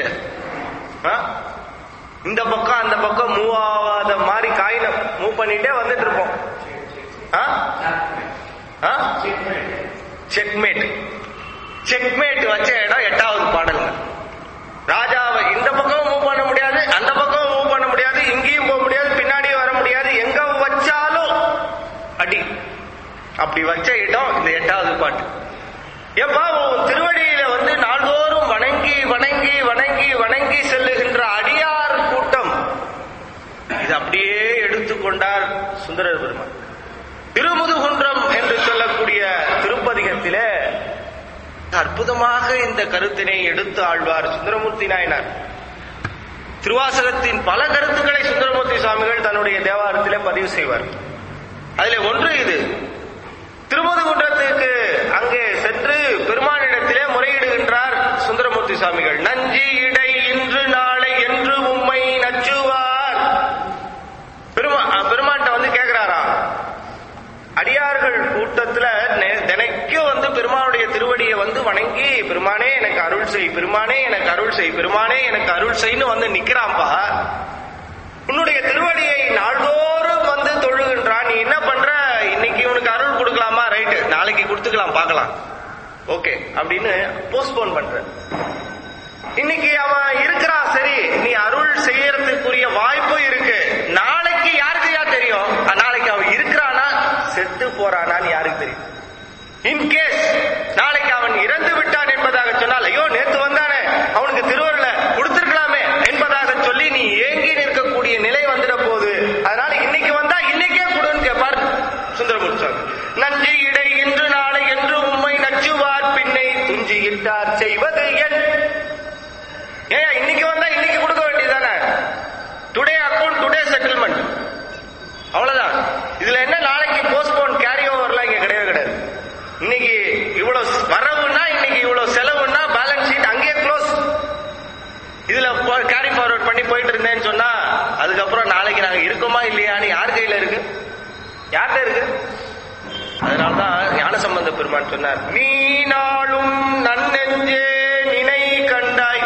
இந்த பக்கம் அந்த பக்கம் மூவ் ஆகாத மாதிரி காயினை மூவ் பண்ணிட்டே வந்துட்டு இருப்போம். செக்மேட். செக்மேட் வச்ச இடம் 8வது பாடலுங்க. ராஜாவை இந்த பக்கம் மூவ் பண்ண முடியாது, அந்த பக்கம் மூவ் பண்ண முடியாது, இங்கேயும் போக முடியாது, பின்னாடியும் வர முடியாது, எங்க வச்சாலும் அடி. அப்படி வச்ச இடம் இந்த 8வது பாட்டு. ஏப்பா திருவடியில வந்து நாள்தோறும் வணங்கி வணங்கி வணங்கி அற்புதமாக இந்த கருத்தினை எடுத்து ஆழ்வார் சுந்தரமூர்த்தி நாயனார். திருவாசகத்தின் பல கருத்துக்களை சுந்தரமூர்த்தி சுவாமிகள் தன்னுடைய தேவாரத்திலே பதிவு செய்வார். அதிலே ஒன்று இது. திருமுதுகுன்றத்துக்கு அங்கே சென்று பெருமானிடத்திலே முறையிடுகின்றார் சுந்தரமூர்த்தி சுவாமிகள். நஞ்சி இடை இன்று நாளை என்று உம்மை நச்சுவார். பெருமான்கிட்ட வந்து கேட்கிறாரா, அடியார்கள் கூட்டத்துல தினைக்கும் வந்து பெருமானுடைய திருவடியை வந்து வணங்கி, பெருமானே எனக்கு அருள் செய், பெருமானே எனக்கு அருள் செய், பெருமானே எனக்கு அருள் செய்ன்னு வந்து நிக்கிறான்பா. உன்னுடைய திருவடியை நாள்தோறும் வந்து தொழுகின்றான். நீ என்ன பண்ற? இன்னைக்கு இவனுக்கு அருள் கொடுக்கலாமா? ரைட்டு, நாளைக்கு கொடுத்துக்கலாம், பார்க்கலாம், ஓகே அப்படின்னு போஸ்ட்போன் பண்ற. இன்னைக்கு அவன் இருக்கிறான், சரி, நீ அருள் செய்யறதுக்குரிய வாய்ப்பு இருக்கு. நாளைக்கு யாருக்கு தெரியும்? நாளைக்கு அவன் இருக்கிறானா செத்து போறானான்னு யாருக்கு தெரியும்? இன்கேஸ் நாளைக்கு அவன் இறந்து விட்டான் என்பதாக சொன்னால், ஐயோ நேத்து வந்தானே, அவனுக்கு திருவருளை கொடுத்திருக்கலாமே என்பதாக சொல்லி நீ ஏங்கி நிற்கக்கூடிய நிலை வந்துட போகுது. அதனால இன்னைக்கு வந்தா இன்னைக்கே கொடுன்னு கேட்பார் சுந்தரமூர்த்தி சுவாமி. நஞ்சு இடை இன்று நாளை என்று உம்மை நச்சுவார் பின்னை துஞ்சி இட்டார் செய்வது என். ஏன் இன்னைக்கு வந்தா இன்னைக்கு கொடுக்க வேண்டியதானே? டுடே அக்கௌண்ட் டுடே செட்டில்மெண்ட், அவ்வளவுதான். இதுல என்ன நாளைக்கு போஸ்ட்போன் கேரி ஓவர்லாம் இங்க கிடையவே கிடையாது. இன்னைக்கு இவ்வளவு வரவுன்னா, இன்னைக்கு இவ்வளவு செலவுன்னா பேலன்ஸ் ஷீட் அங்கேயே க்ளோஸ். இதுல கேரி ஃபார்வர்ட் பண்ணி போயிட்டு இருந்தேன்னு சொன்னா அதுக்கப்புறம் நாளைக்கு நாங்க இருக்கோமா இல்லையான்னு யார் கையில இருக்கு? யார்கிட்ட இருக்கு? அதனால்தான் ஞானசம்பந்த பெருமான் சொன்னார், மீனாளும் நன்னெஞ்சே நினை கண்டாய்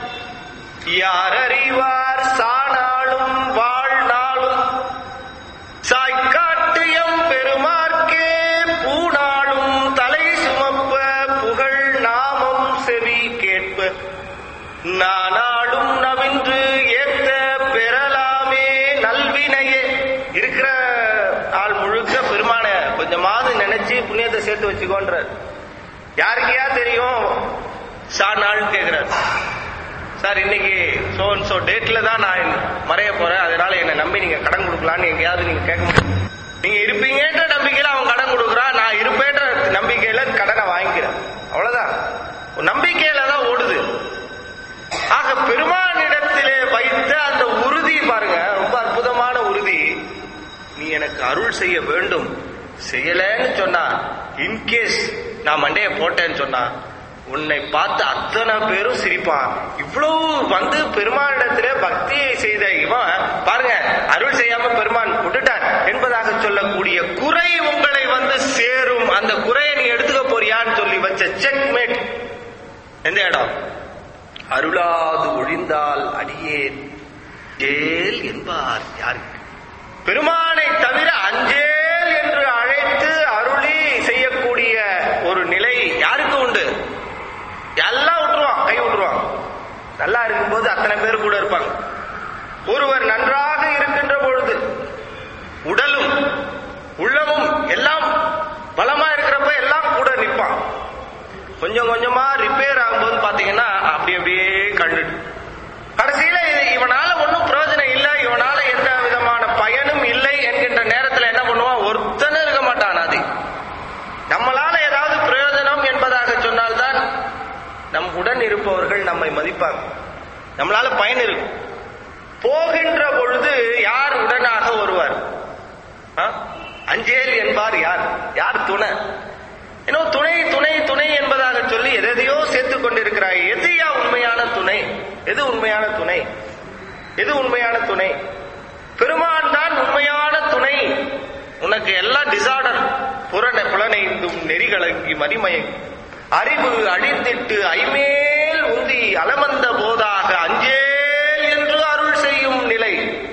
யார் அறிவார் சானாளும் வாழ்நாளும் சாய்காட்டியம் பெருமார்க்கே பூனாளும் தலை சுமப்ப புகழ் நாமம் செவி கேட்ப நானாளும் நவின்று ஏத்த பெறலாமே நல்வினையே. இருக்கிற ஆள் முழுக்க பெருமான கொஞ்சமாவது நினைச்சு புண்ணியத்தை சேர்த்து வச்சுக்கோன்ற. யாருக்கையா தெரியும் சாநாள்னு கேட்கிறார். சார் இன்னைக்கு சோ டேட்ல தான் நான் மறைய போறேன், அதனால என்னை நம்பி நீங்க கடன் கொடுக்கலான்னு எங்கேயாவது நீங்க கேட்க முடியும்? நீங்க இருப்பீங்கன்ற நம்பிக்கையில அவன் கடன் கொடுக்குறான், நான் இருப்பேன்ற நம்பிக்கையில கடனை வாங்கிக்கிறேன், அவ்வளவுதான். நம்பிக்கையில தான் ஓடுது. ஆக பெருமானிடத்திலே வைத்த அந்த உறுதி பாருங்க, ரொம்ப அற்புதமான உறுதி. நீ எனக்கு அருள் செய்ய வேண்டும், செய்யலன்னு சொன்னா, இன்கேஸ் நான் மண்டைய போட்டேன்னு சொன்னா உன்னை பார்த்து அத்தனை பேரும் சிரிப்பான். இவ்வளவு வந்து பெருமானிடத்திலே பக்தியை செய்த இவன் பாருங்க, அருள் செய்யாம பெருமான் விட்டுட்டார் என்பதாக சொல்லக்கூடிய குறை உங்களை வந்து சேரும். அந்த குறையை நீ எடுத்துக்க போறியான்னு சொல்லி வச்ச செக்மேட் எந்த இடம்? அருளாது ஒழிந்தால் அடியேன் ஏல் என்பார் யாருக்கு? பெருமானை தவிர அஞ்சேல் என்று அழைத்து அருளி செய்யக்கூடிய ஒரு நிலை யாருக்கு உண்டு? எல்லாம் விட்டுருவான், கை விட்டுருவான். நல்லா இருக்கும்போது அத்தனை பேர் கூட இருப்பாங்க. ஒருவர் நன்றாக இருக்கின்ற பொழுது உடலும் உள்ளமும் எல்லாம் பலமா இருக்கிறப்ப எல்லாம் கூட நிற்பான். கொஞ்சம் கொஞ்சமா ரிப்பேர் ஆகும்போது பாத்தீங்கன்னா அப்படியே கண்டுட்டு கடைசியில இவனால ஒன்னும் பிரயோஜனம் இல்லை, இவனால எந்த விதமான பயனும் இல்லை என்கின்ற நேரத்தில் என்ன பண்ணுவான்? ஒருத்தனும் இருக்க மாட்டான். அது நம்மளால ஏதாவது பிரயோஜனம் என்பதாக சொன்னால்தான் நம் உடன் இருப்பவர்கள் நம்மை மதிப்பாங்க, நம்மளால பயன் இருக்கும். போகின்ற பொழுது யார் உடனாக வருவார்? அஞ்சேல் என்பார் யார்? யார் துணை? ஏன்னோ துணை துணை துணை என்பதாக சொல்லி எதையோ சேர்த்து கொண்டிருக்கிறாய். எதுயா உண்மையான துணை? எது உண்மையான துணை? எது உண்மையான துணை? பெருமான் தான் உண்மையான துணை. உனக்கு எல்லாம் டிசார்டர் புலனைந்தும் நெறிகளங்கி மறிமயங்கி அறிவு அழித்திட்டு ஐமேல் உந்தி அலமந்த போதாக அஞ்சேல் என்று அருள் செய்யும் நிலை.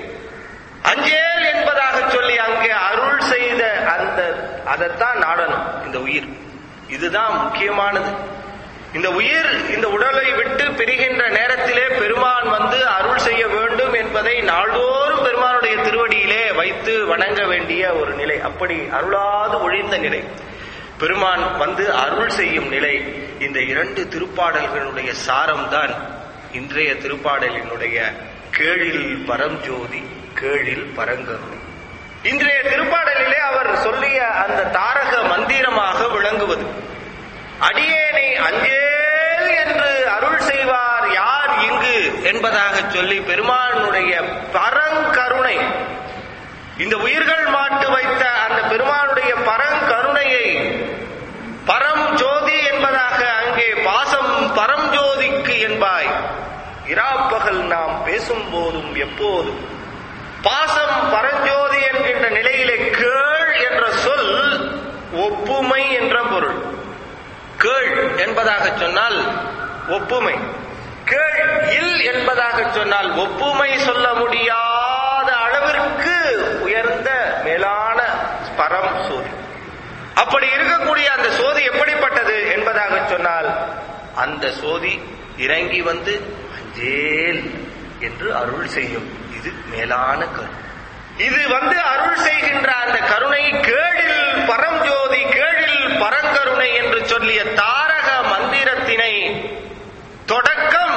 அஞ்சேல் என்பதாக சொல்லி அங்கே அருள் செய்த அந்த அதைத்தான் நாடணும் இந்த உயிர். இதுதான் முக்கியமானது. இந்த உயிர் இந்த உடலை விட்டு பிரிகின்ற நேரத்திலே பெருமான் வந்து அருள் செய்ய வேண்டும் என்பதை நாள்தோறும் பெருமானுடைய திருவடியிலே வைத்து வணங்க வேண்டிய ஒரு நிலை. அப்படி அருளாது ஒழிந்த நிலை, பெருமான் வந்து அருள் செய்யும் நிலை. இந்த இரண்டு திருப்பாடல்களுடைய சாரம்தான் இன்றைய திருப்பாடலினுடைய கேழில் பரஞ்சோதி கேழில் பரங்கருணை. இன்றைய திருப்பாடலிலே அவர் சொல்லிய அந்த தாரக மந்திரமாக விளங்குவது அடியேனை அஞ்சேல் என்று அருள் செய்வார் யார் இங்கு என்பதாக சொல்லி பெருமானுடைய பரங்கருணை, இந்த உயிர்கள் மாட்டு வைத்த அந்த பெருமானுடைய பரங்கருணையை பரம் ஜோதி என்பதாக அங்கே பாசம் பரம் ஜோதிக்கு என்பாய் இராப்பகல் நாம் பேசும் போதும் எப்போதும் பாசம் பரஞ்சோதி என்கின்ற நிலையிலே கேள் என்ற சொல் ஒப்புமை என்ற பொருள். கேள் என்பதாக சொன்னால் ஒப்புமை, கேள் இல் என்பதாக சொன்னால் ஒப்புமை சொல்ல முடியாத அளவிற்கு உயர்ந்த மேலான பரம் சோதி. அப்படி இருக்கக்கூடிய அந்த சோதி எப்படிப்பட்டது என்பதாக சொன்னால் அந்த சோதி இறங்கி வந்து அஞ்சேல் என்று அருள் செய்யும். இது மேலான கருணை. இது வந்து அருள் செய்கின்ற அந்த கருணை கேளில் பரஞ்சோதி கேளில் பரங்கருணை என்று சொல்லிய தாரக மந்திரத்தினை தொடக்கம்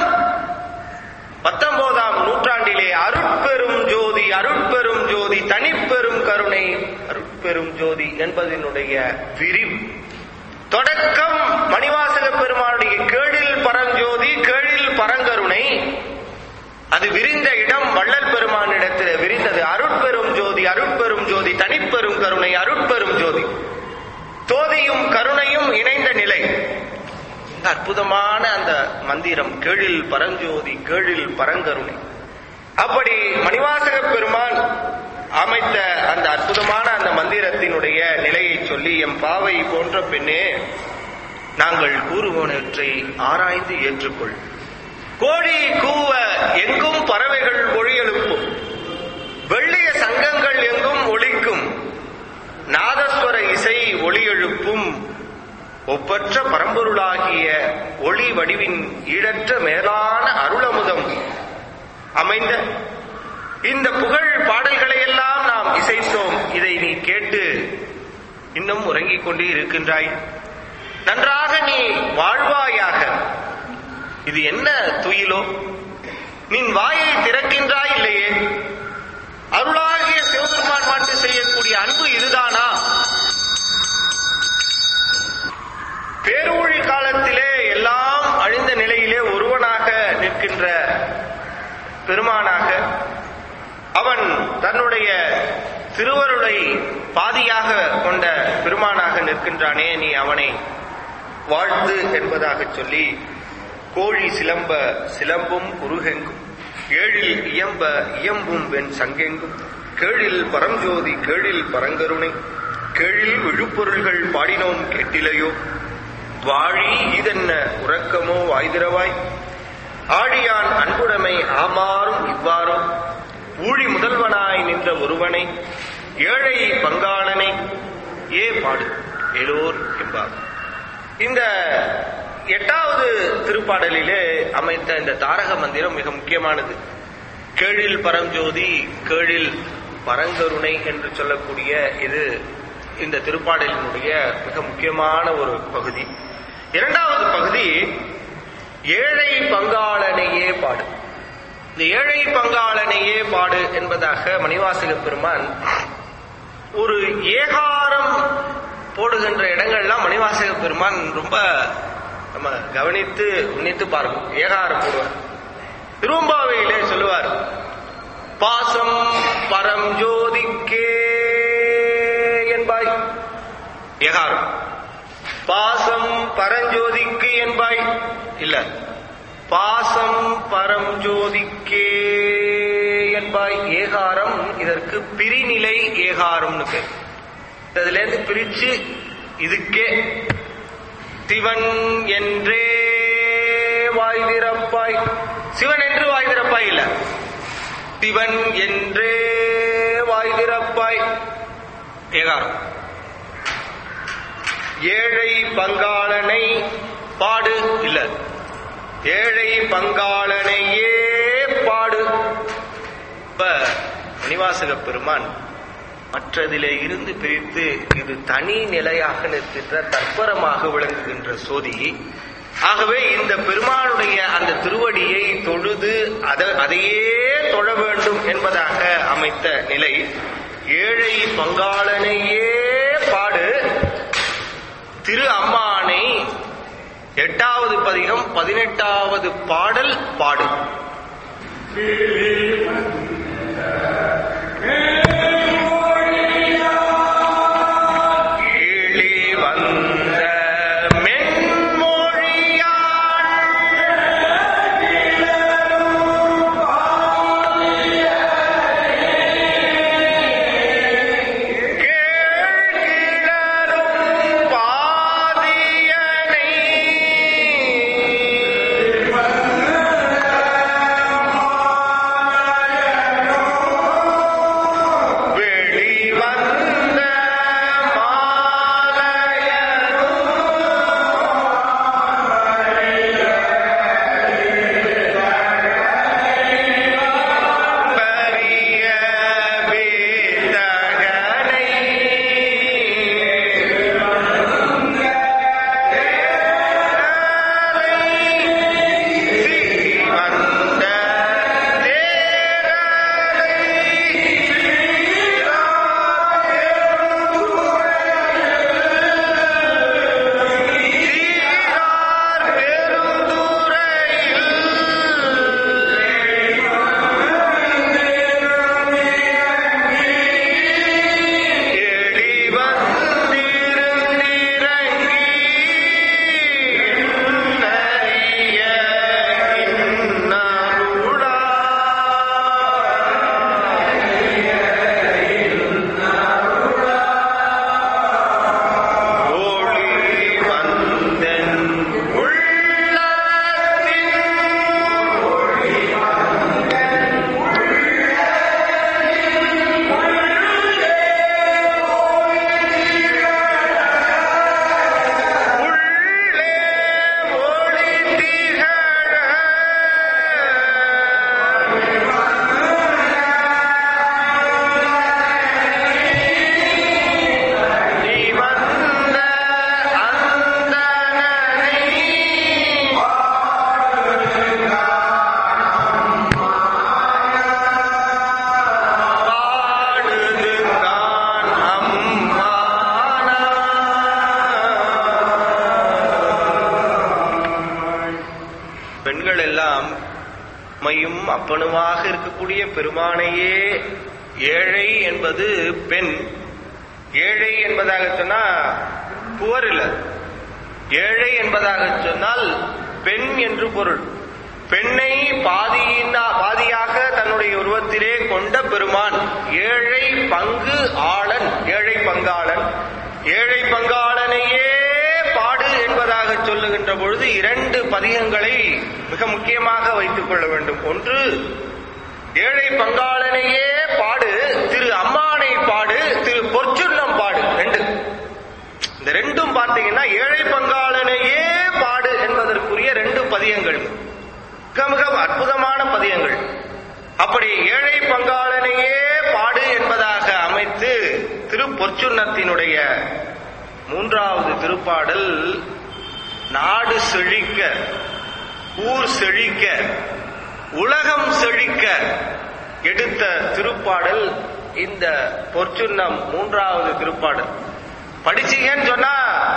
19ஆம் நூற்றாண்டிலே அருட்பெரும் ஜோதி அருட்பெரும் ஜோதி தனிப்பெரும் கருணை அருட்பெரும் ஜோதி என்பதனுடைய விரிவு தொடக்கம் மணிவாசக பெருமானுடைய கேளில் பரஞ்சோதி கேளில் பரங்கருணை. அது விரிந்த இடம் வள்ளல் பெருமானிடத்தில் விரிந்தது. அருட்பெரும் ஜோதி அருட்பெரும் ஜோதி தனிப்பெரும் கருணை அருட்பெரும் ஜோதி, தோதியும் கருணையும் இணைந்த நிலை. அற்புதமான அந்த மந்திரம் கேளில் பரஞ்சோதி கேளில் பரங்கருணை. அப்படி மணிவாசக பெருமான் அமைத்த அந்த அற்புதமான அந்த மந்திரத்தினுடைய நிலையை சொல்லி, எம் பாவை போன்ற பெண்ணே நாங்கள் கூறுவோனவற்றை ஆராய்ந்து ஏற்றுக்கொள். கோழி கூவ எங்கும் பறவைகள் ஒளி எழுப்பும், வெள்ளிய சங்கங்கள் எங்கும் ஒலிக்கும், நாதஸ்வர இசை ஒளி எழுப்பும், ஒப்பற்ற பரம்பொருளாகிய ஒளி வடிவின் ஈடற்ற மேலான அருளமுதம் அமைந்த இந்த புகழ் பாடல்களை எல்லாம் நாம் இசைத்தோம். இதை நீ கேட்டு இன்னும் உறங்கிக் கொண்டே இருக்கின்றாய். நன்றாக நீ வாழ்வாயாக. இது என்ன துயிலோ? நின் வாயை திறக்கின்றாய் இல்லையே? அருளாகிய சிவபெருமான் மாட்டு செய்யக்கூடிய அன்பு இதுதானா? பேரூழி காலத்திலே எல்லாம் அழிந்த நிலையிலே ஒருவனாக நிற்கின்ற பெருமானாக அவன் தன்னுடைய திருவருளை பாதியாக கொண்ட பெருமானாக நிற்கின்றானே, நீ அவனை வாழ்த்து என்பதாக சொல்லி, கோழி சிலம்ப சிலம்பும் குருகெங்கும், ஏழில் இயம்ப இயம்பும் வெண் சங்கெங்கும், கேழில் பரஞ்சோதி கேழில் பரங்கருணை, கேழில் விழுப்பொருள்கள் பாடினோம் கேட்டிலையோ, வாழி இதென்ன உறக்கமோ வாய்திரவாய், ஆழியான் அன்புடைமை ஆமாறும் இவ்வாறும், ஊழி முதல்வனாய் நின்ற ஒருவனை, ஏழை பங்காளனை ஏ பாடு எல்லோர் என்பார். இந்த 8வது திருப்பாடலிலே அமைத்த இந்த தாரக மந்திரம் மிக முக்கியமானது. கேழில் பரஞ்சோதி கேழில் பரங்கருணை என்று சொல்லக்கூடிய இது இந்த திருப்பாடலினுடைய மிக முக்கியமான ஒரு பகுதி. 2வது பகுதி ஏழை பங்காளனையே பாடு. இந்த ஏழை பங்காளனையே பாடு என்பதாக மணிவாசக பெருமான் ஒரு ஏகாரம் போடுகின்ற இடங்கள்லாம் மணிவாசக பெருமான் ரொம்ப நம்ம கவனித்து உன்னித்து பார்க்கும். ஏகாரம் போடுவார். திருவம்பாவையிலே சொல்லுவார், பாசம் பரம் ஜோதிக்கே என்பாய் ஏகாரம், பாசம் பரஞ்சோதிக்கு என்பாய் இல்ல, பாசம் பரம் ஜோதிக்கே என்பாய் ஏகாரம். இதற்கு பிரிநிலை ஏகாரம்னு பேர். இதுல இருந்து பிரிச்சு இதுக்கே சிவன் என்றே வாய்திரப்பாய், சிவன் என்று வாய்திரப்பாய் இல்ல, சிவன் என்றே வாய்திரப்பாய் ஏகாரம். ஏழை பங்காளனை பாடு இல்ல, ஏழை பங்காளனையே பாடு. இப்ப மணிவாசக பெருமான் மற்றதிலே இருந்து பிரித்து இது தனி நிலையாக நிற்கின்ற தற்பரமாக விளங்குகின்ற சோதி. ஆகவே இந்த பெருமானுடைய அந்த திருவடியை தொழுது அதையே தொழ வேண்டும் என்பதாக அமைத்த நிலை. ஏழை பங்காளனையே பாடு, திரு அம்மானை 8வது பதிகம் 18வது பாடல் பாடு. அப்பனுமாக இருக்கக்கூடிய பெருமானையே ஏழை என்பது பெண். ஏழை என்பதாக சொன்னா புவர் இல்ல, ஏழை என்பதாக சொன்னால் பெண் என்று பொருள். பெண்ணை பாதியாக தன்னுடைய உருவத்திலே கொண்ட பெருமான் ஏழை பங்கு ஆளன், ஏழை பங்காளன். ஏழை பங்காளனையே பாடு என்பதாக சொல்லுகின்ற பொழுது 2 பதிகங்களை மிக முக்கியமாக வைத்துக் கொள்ள வேண்டும். ஒன்று, ஏழை பங்காளனையே பாடு, திரு அம்மானை பாடு, திரு பொற்சுன்னம் பாடு. இந்த ரெண்டும் பார்த்தீங்கன்னா ஏழை பங்காளனையே பாடு என்பதற்குரிய 2 பதிகங்கள், மிக மிக அற்புதமான பதிகங்கள். அப்படி ஏழை பங்காளனையே பாடு என்பதாக அமைத்து திரு பொற்சுன்னத்தினுடைய 3வது திருப்பாடல் நாடு செழிக்க, ஊர் செழிக்க, உலகம் செழிக்க எடுத்த திருப்பாடல் இந்த பொற்சுன்னம் 3வது திருப்பாடல். படிச்சீங்கன்னு சொன்னா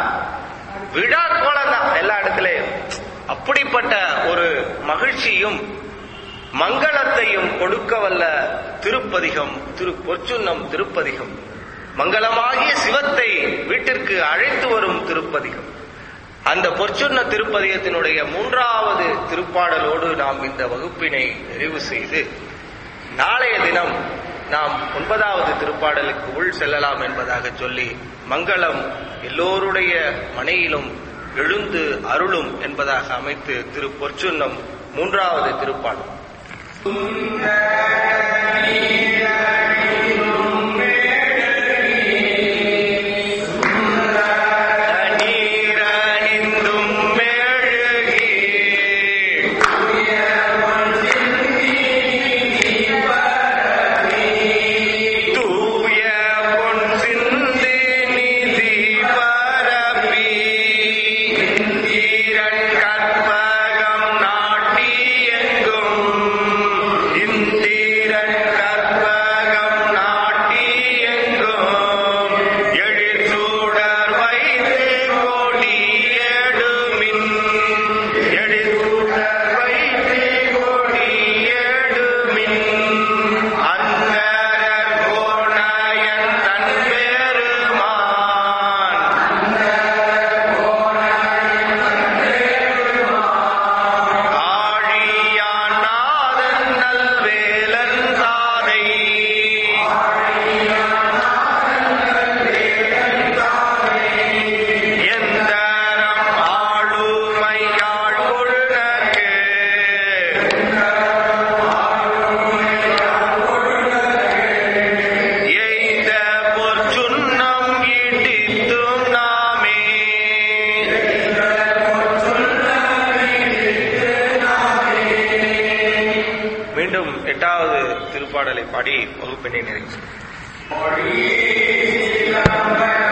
விழா கோலம் தான் எல்லா இடத்துலயும். அப்படிப்பட்ட ஒரு மகிழ்ச்சியும் மங்களத்தையும் கொடுக்க வல்ல திருப்பதிகம் திரு பொற்சுன்னம் திருப்பதிகம். மங்களமாகிய சிவத்தை வீட்டிற்கு அழைத்து வரும் திருப்பதிகம். அந்த பொற்சுன்ன திருப்பதிகத்தினுடைய 3வது திருப்பாடலோடு நாம் இந்த வகுப்பினை நிறைவு செய்து நாளைய தினம் நாம் 9வது திருப்பாடலுக்கு உள் செல்லலாம் என்பதாக சொல்லி, மங்களம் எல்லோருடைய மனையிலும் எழுந்து அருளும் என்பதாக அமைத்து திரு பொற்சுன்னம் 3வது திருப்பாடல். கற்பகம் நாட்டி எங்கும் இந்திர மீண்டும் 8வது திருப்பாடலை பாடி வகுப்பினை நிறைவு செய்வோம்.